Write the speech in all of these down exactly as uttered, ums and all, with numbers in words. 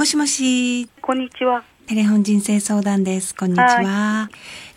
しもし。 こんにちは。 テレホン人生相談です。こんにちは。はい、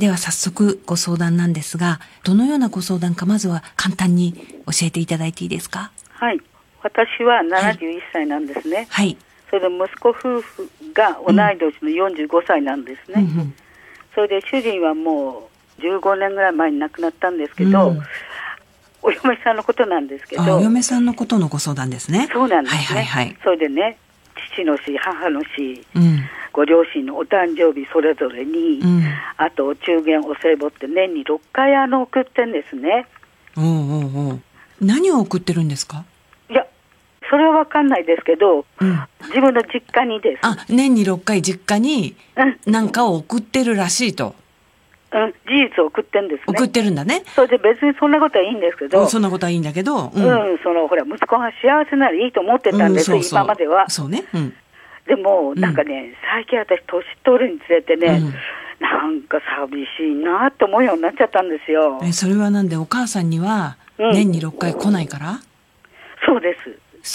では早速ご相談なんですが、どのようなご相談かまずは簡単に教えていただいていいですか？ はい。私はななじゅういっさいなんですね。 はい。 それで息子夫婦が同い年のよんじゅうごさいなんですね。うんうん、それで主人はもうじゅうごねんぐらい前に亡くなったんですけど、うん、お嫁さんのことなんですけど。 お嫁さんのことのご相談ですね。 そうなんですね。 はいはいはい。 それでね、父の死、母の死、うん、ご両親のお誕生日それぞれに、うん、あとお中元お歳暮って年にろっかいあの送ってんですね。 おうおうおう。何を送ってるんですか？ いや、それは分かんないですけど、うん、自分の実家にです。 あ、年にろっかい実家に何かを送ってるらしいと。 うん、事実を送ってんですね。 送ってるんだね。 それで別にそんなことはいいんですけど、 うん、そんなことはいいんだけど、 うん、うん、そのほら息子が幸せならいいと思ってたんです、うん、そうそう今までは。 そうね。うん、 でもなんかね、うん、最近私年取るにつれてね、うん、なんか寂しいなと思うようになっちゃったんですよ。 え、それはなんでお母さんには年にろっかい来ないから？うん、 そうです。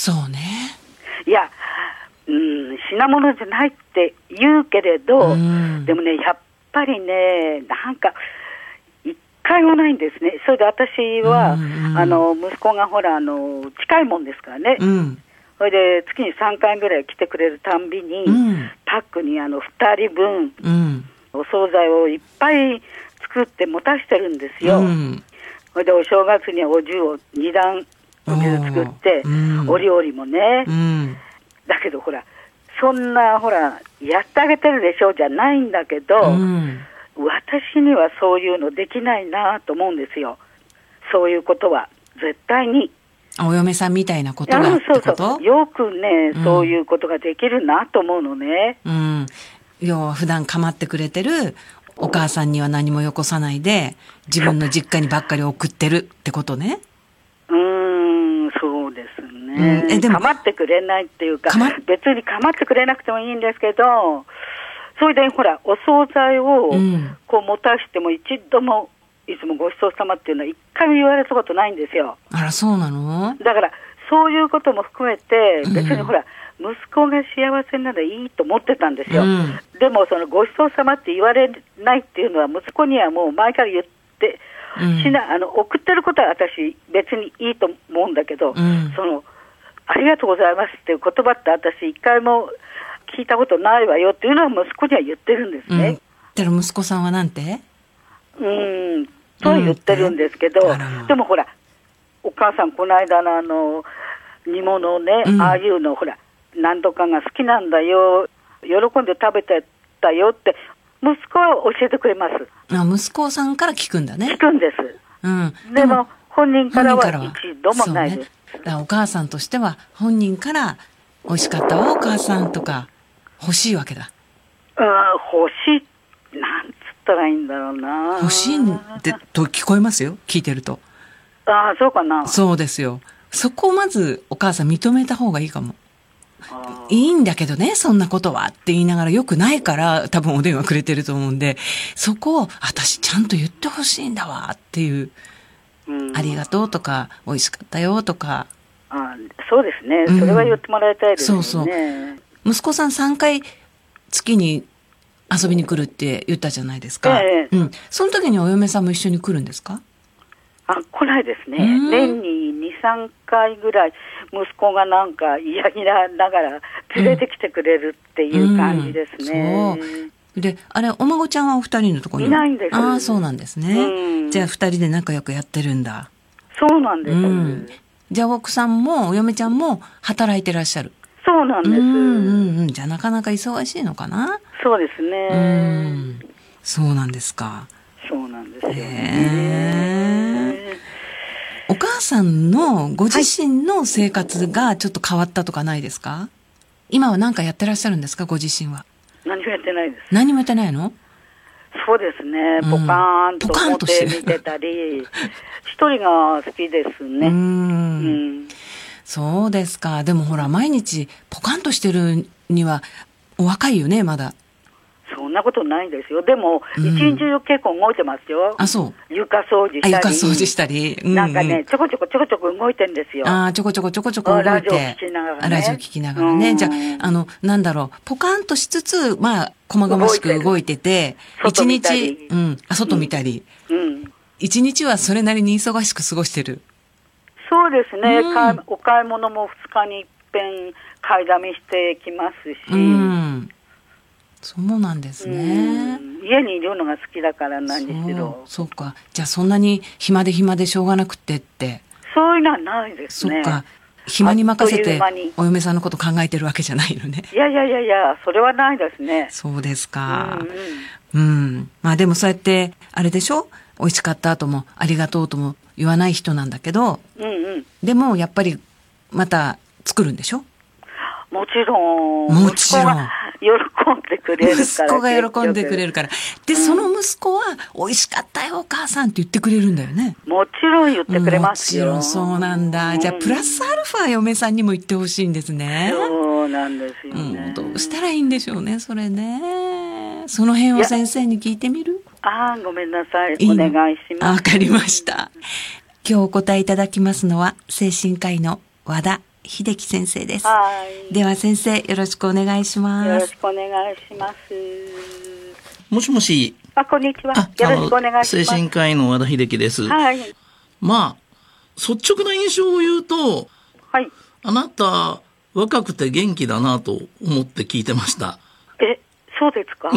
そうね。いや、うん、品物じゃないって言うけれど、うん、でもねやっぱりねなんか一回もないんですね。それで私は、うんうん、あの息子がほらあの近いもんですからね、うん、それで月にさんかいぐらい来てくれるたんびに、うん、パックにあのふたりぶん、うん、お惣菜をいっぱい作って持たしてるんですよ、うん、それでお正月にはお重をに段お重作って、うん、お料理もね、うん、だけどほらそんなほらやってあげてるでしょうじゃないんだけど、うん、私にはそういうのできないなと思うんですよ。そういうことは絶対にお嫁さんみたいなことがってこと？そうそうよくね、うん、そういうことができるなと思うのね、 うん、要は普段構ってくれてるお母さんには何もよこさないで自分の実家にばっかり送ってるってことね。 うーん、そうですね、うん、えでも構ってくれないっていうか別に構ってくれなくてもいいんですけど、それでほらお惣菜をこう持たしても一度もいつもごちそうさまっていうのは一回も言われたことないんですよ。 あら、そうなの？ だからそういうことも含めて別にほら、うん、息子が幸せならいいと思ってたんですよ、うん、でもそのごちそうさまって言われないっていうのは息子にはもう前から言ってしな、うん、あの送ってることは私別にいいと思うんだけど、うん、そのありがとうございますっていう言葉って私一回も聞いたことないわよっていうのは息子には言ってるんですね、 うん、だから息子さんはなんてうーんとは言ってるんですけど、うん、でもほらお母さんこの間のあの煮物をね、うん、ああいうのほら何とかが好きなんだよ喜んで食べてたよって息子は教えてくれます。 あ、息子さんから聞くんだね。 聞くんです、うん、で, でも本人からは一度もないです、ね、 だからお母さんとしては本人から美味しかったわお母さんとか欲しいわけだ。 うん、欲しいなんつったらいいんだろうな。 欲しいってと聞こえますよ聞いてると。 ああ、そうかな。 そうですよ。そこをまずお母さん認めた方がいいかも。いいんだけどねそんなことはって言いながらよくないから多分お電話くれてると思うんで、そこを私ちゃんと言ってほしいんだわっていう、うん、ありがとうとか美味しかったよとか。 あ、そうですね、うん、それは言ってもらいたいですね。そうそう、 息子さんさんかい月に遊びに来るって言ったじゃないですか、ええ、うん、その時にお嫁さんも一緒に来るんですか？ あ、来ないですね、うん、年ににさんかいぐらい息子がなんか嫌々ながら連れてきてくれるっていう感じですね、うんうん、 そうで、あれお孫ちゃんはお二人のところにいないんです。 ああ、そうなんですね、うん、じゃあ二人で仲良くやってるんだ。 そうなんです、うん、 じゃあ奥さんもお嫁ちゃんも働いてらっしゃる。 そうなんです、うんうんうん、じゃあなかなか忙しいのかな。 そうですね、うん、 そうなんですか。 そうなんですよね。 お母さんのご自身の生活がちょっと変わったとかないですか？はい、今は何かやってらっしゃるんですかご自身は。 何もやってないです。 何もやってないの？ そうですね、ポカーンと表見てたり、一人が好きですね。うん、うん、 そうですか。でもほら毎日ポカンとしてるにはお若いよねまだ。 そんんなことないですよ。でも、一日中結構動いてますよ。 あ、そう。 床掃除したり。 床掃除したり。 うんうん、なんかね、ちょこちょこちょこちょこ動いてんですよ。 ああ、ちょこちょこちょこちょこ動いて。 ラジオ聞きながらね。 ラジオ聞きながらね。じゃあ、あの、なんだろう、ポカンとしつつ、まあ、細々しく動いてて、一日、うん、あ、外見たり。うん。一日はそれなりに忙しく過ごしてる。 そうですね。うん、お買い物も二日に一遍買いだめしてきますし。 うん。そうなんですね。 家にいるのが好きだからなんですけど。 そう、そうか。じゃあそんなに暇で暇でしょうがなくてって。 そういうのはないですね。 そっか。暇に任せてお嫁さんのこと考えてるわけじゃないのね。 いやいやいやいや、それはないですね。 そうですか。うん、うん、うん。まあでもそうやって、あれでしょ？美味しかったとも、ありがとうとも言わない人なんだけど、うんうん、でもやっぱりまた作るんでしょ？ もちろん。 もちろん。 喜んでくれるから。 息子が喜んでくれるから。で、うん、その息子は、美味しかったよ、お母さんって言ってくれるんだよね。 もちろん言ってくれますよ。 もちろんそうなんだ。うん、じゃあ、プラスアルファ嫁さんにも言ってほしいんですね。 そうなんですよね。 うん、どうしたらいいんでしょうね、それね。その辺を先生に聞いてみる？ ああ、ごめんなさい。お願いします。 わかりました。今日お答えいただきますのは、精神科医の和田秀樹先生です。はい。では先生、よろしくお願いします。 よろしくお願いします。 もしもし。 あ、こんにちは。よろしくお願いします。 精神科医の和田秀樹です。 はい。 まあ、率直な印象を言うと、はい。あなた、若くて元気だなと思って聞いてました。 え、そうですか？ うん、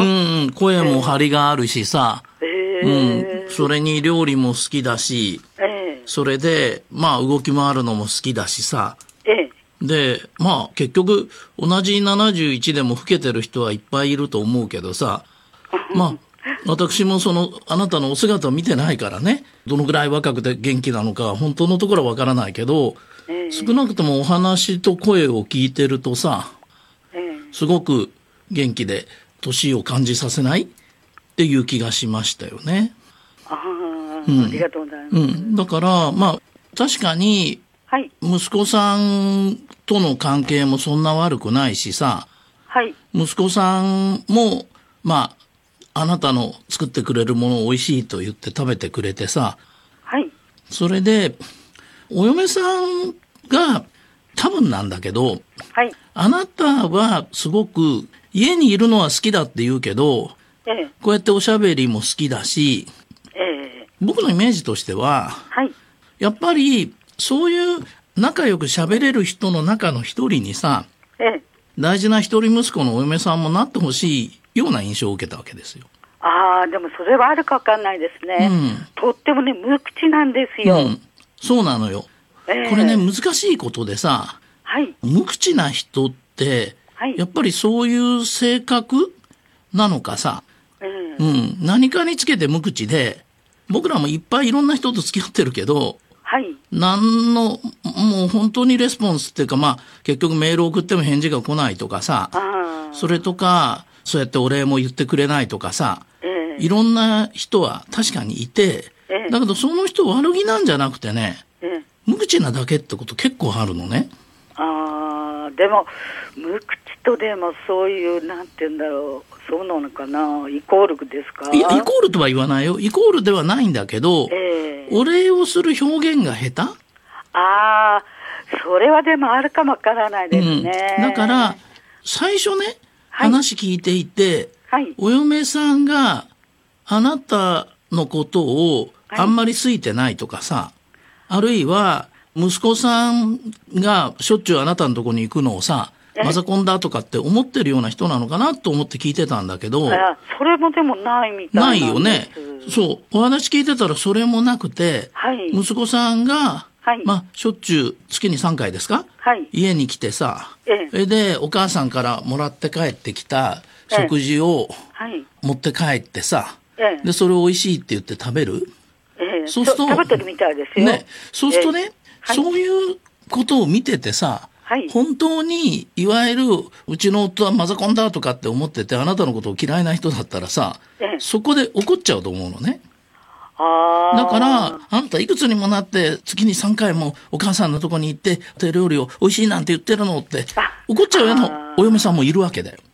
声も張りがあるしさ。 えー、 うん、それに料理も好きだし、えー、それで、まあ動き回るのも好きだしさ。 ええ、 で、まあ結局同じななじゅういちでも老けてる人はいっぱいいると思うけどさ、まあ私もそのあなたのお姿を見てないからね、どのぐらい若くて元気なのか本当のところはわからないけど、ええ、少なくともお話と声を聞いてるとさ、ええ、すごく元気で年を感じさせないっていう気がしましたよね。 ああ、うん、ありがとうございます。 うん、だからまあ確かにはい、 息子さんとの関係もそんな悪くないしさ、 はい、 息子さんも、まあ、あなたの作ってくれるものを美味しいと言って食べてくれてさ、 はい、 それで、お嫁さんが多分なんだけど、 はい、 あなたはすごく家にいるのは好きだって言うけど、 ええ、 こうやっておしゃべりも好きだし、 ええ、 僕のイメージとしては、 はい、 やっぱり、そういう仲良く喋れる人の中の一人にさ、 ええ、 大事な一人息子のお嫁さんもなってほしいような印象を受けたわけですよ。 ああ、でもそれはあるかわかんないですね。うん、とってもね、無口なんですよ。うん、 そうなのよ。えー、これね、難しいことでさ、 はい、 無口な人って、はい、やっぱりそういう性格なのかさ、えーうん、何かにつけて無口で、僕らもいっぱいいろんな人と付き合ってるけど、 はい。 何の、もう本当にレスポンスっていうか、まあ、結局メール送っても返事が来ないとかさ、それとか、そうやってお礼も言ってくれないとかさ、えー、いろんな人は確かにいて、えー、だけどその人悪気なんじゃなくてね、えー、無口なだけってこと結構あるのね。 ああ、でも、無口とでもそういう、なんて言うんだろう。そうなのかな、イコールですか？ いや、イコールとは言わないよ。イコールではないんだけど、えー、お礼をする表現が下手？ ああ、それはでもあるかもわからないですね。 うん、だから、最初ね、はい、話聞いていて、はい、お嫁さんがあなたのことをあんまり好いてないとかさ、はい、あるいは息子さんがしょっちゅうあなたのとこに行くのをさ、マザコンだとかって思ってるような人なのかなと思って聞いてたんだけど。 それもでもないみたいなんです。 ないよね。そう。お話聞いてたらそれもなくて、はい、息子さんが、はい、まあ、しょっちゅう月にさんかいですか、はい、家に来てさ、ええ、で、お母さんからもらって帰ってきた食事を持って帰ってさ、ええ、で、それを美味しいって言って食べる、 ええ、そうすると、食べてるみたいですよ。 ね。そうするとね、ええ、そういうことを見ててさ、はい、本当にいわゆるうちの夫はマザコンだとかって思っててあなたのことを嫌いな人だったらさ、ええ、そこで怒っちゃうと思うのね。 あだからあんたいくつにもなって月にさんかいもお母さんのとこに行って手料理を美味しいなんて言ってるのって怒っちゃうようなお嫁さんもいるわけだよ。 あ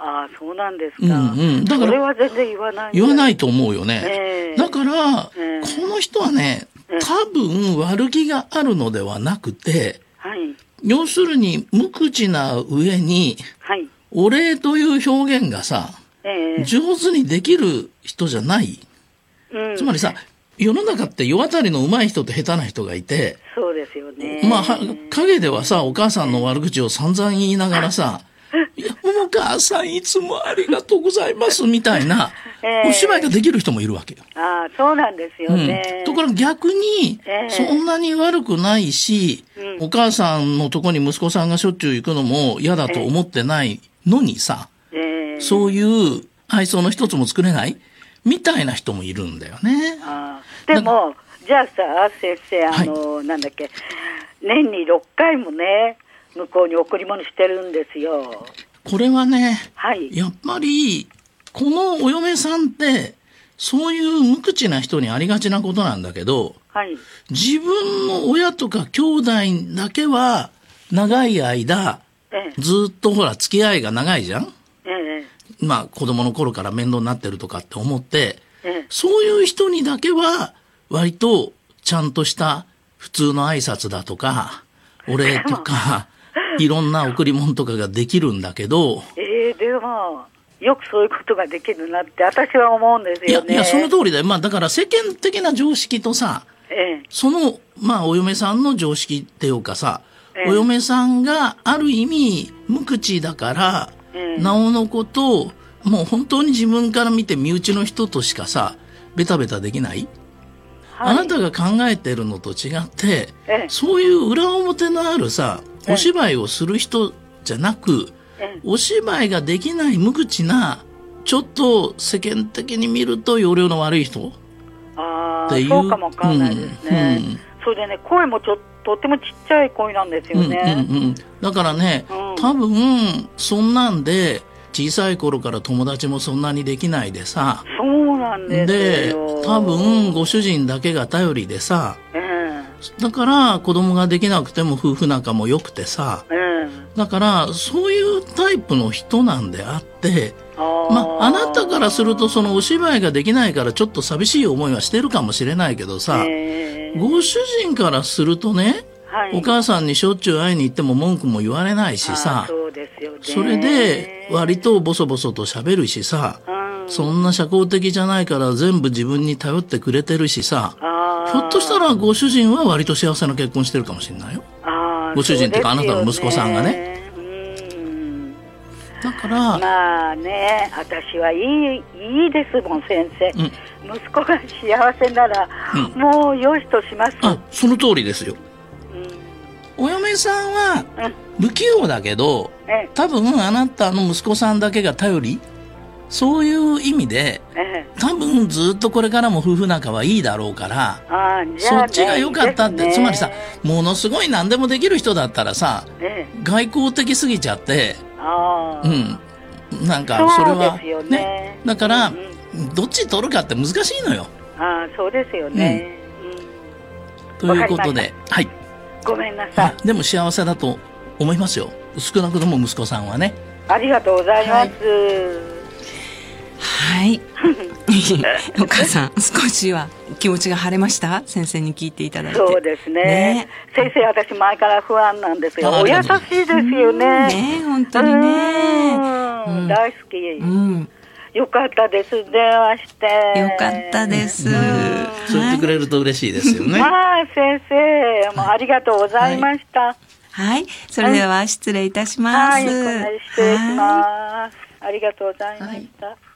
ああ、そうなんですか。 うんうん。だから、 それは全然言わない。 言わないと思うよね。 えー、 だから、 えー、 この人はね、多分悪気があるのではなくて、 はい、要するに無口な上に、はい、お礼という表現がさ、えー、上手にできる人じゃない。うん、つまりさ、世の中って世渡りの上手い人と下手な人がいて、 そうですよね。 まあ、陰ではさ、お母さんの悪口を散々言いながらさ、いや、お母さんいつもありがとうございますみたいな、えー、お芝居ができる人もいるわけよ。 ああ、そうなんですよね。 うん、ところが逆に、そんなに悪くないし、えー、お母さんのとこに息子さんがしょっちゅう行くのも嫌だと思ってないのにさ、えー、そういう愛想の一つも作れないみたいな人もいるんだよね。 あでも、じゃあさ、先生、あの、はい、なんだっけ、年にろっかいもね、向こうに贈り物してるんですよ。 これはね、 はい、 やっぱりこのお嫁さんってそういう無口な人にありがちなことなんだけど、はい、自分の親とか兄弟だけは長い間、ええ、ずっとほら付き合いが長いじゃん、ええ、まあ子供の頃から面倒になってるとかって思って、ええ、そういう人にだけは割とちゃんとした普通の挨拶だとかお礼とかいろんな贈り物とかができるんだけど、 えー、でもよくそういうことができるなって私は思うんですよね。 いやいや、その通りだよ。まあだから世間的な常識とさ、ええ、そのまあお嫁さんの常識っていうかさ、ええ、お嫁さんがある意味無口だから、ええ、なおのこともう本当に自分から見て身内の人としかさベタベタできない、はい、あなたが考えてるのと違って、ええ、そういう裏表のあるさお芝居をする人じゃなく、ええ、お芝居ができない無口なちょっと世間的に見ると要領の悪い人っていう。 そうかもわかんないですね、うんうん、それでね声もちょっととってもちっちゃい声なんですよね、 うんうんうん、だからね、うん、多分そんなんで小さい頃から友達もそんなにできないでさ、 そうなんですよ。 で多分ご主人だけが頼りでさ、えー、だから子供ができなくても夫婦仲も良くてさ、えー、だからそういうタイプの人なんであってあ,、まあ、あなたからするとそのお芝居ができないからちょっと寂しい思いはしてるかもしれないけどさ、えー、ご主人からするとね、はい、お母さんにしょっちゅう会いに行っても文句も言われないしさ、 そうですよね、 それで割とボソボソと喋るしさ、うん、そんな社交的じゃないから全部自分に頼ってくれてるしさ、ひょっとしたらご主人は割と幸せな結婚してるかもしれないよ。あ、ご主人っていうかあなたの息子さんがね。だからまあね、私はいい、いいですもん先生、うん、息子が幸せなら、うん、もうよしとします。 あ、その通りですよ、うん、お嫁さんは不器用だけど、うん、多分あなたの息子さんだけが頼り、そういう意味で、ええ、多分ずっとこれからも夫婦仲はいいだろうから、あ、じゃあね、そっちが良かったって、ね、つまりさ、ものすごい何でもできる人だったらさ、ええ、外交的すぎちゃって、あ、うん、なんかそれは ね, ねだから、うん、どっち取るかって難しいのよ。 あ、そうですよね、 うんうん、ということで、はい、 ごめんなさい。 でも幸せだと思いますよ、少なくとも息子さんはね。 ありがとうございます。 はい、はい、お母さん少しは気持ちが晴れました？先生に聞いていただいて。 そうです ね, ね先生、私前から不安なんですがお優しいですよね。 ね、本当にね、 うん、大好き、うん、よかったです、電話してよかったです、うん、 そう言ってくれると嬉しいですよね。 まあ先生もありがとうございました。はい、 はい、それでは失礼いたします。 はい、はい、失礼します。ありがとうございました。はい。